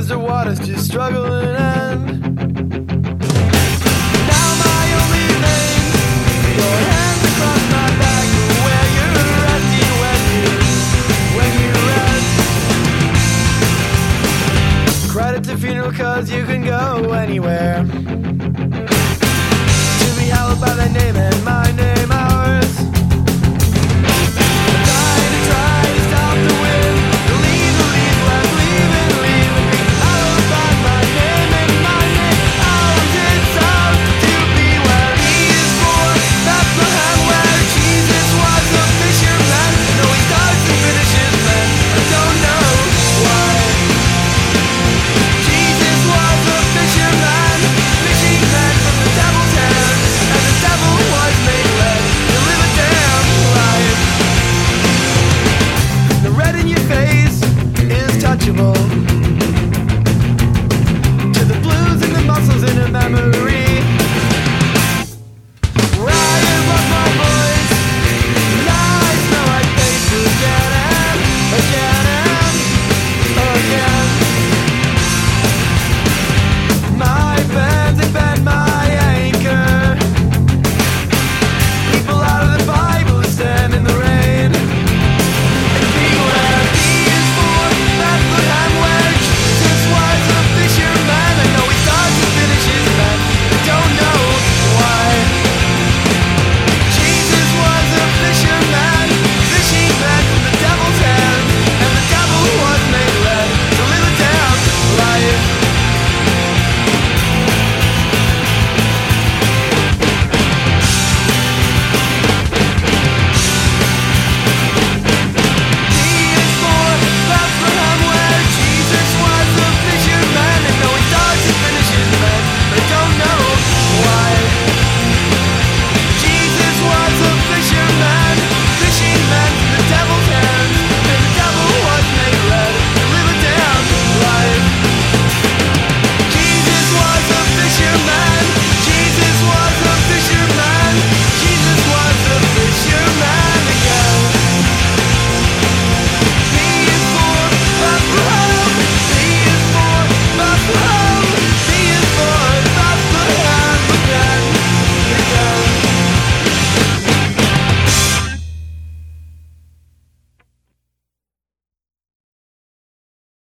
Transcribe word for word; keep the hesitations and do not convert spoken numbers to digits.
was the waters to struggle and end. Now my only veins, your hands across my back, where you're resting when you, when you rest. Credit to funeral cause you can go anywhere. To be hallowed by thy name and my name ours.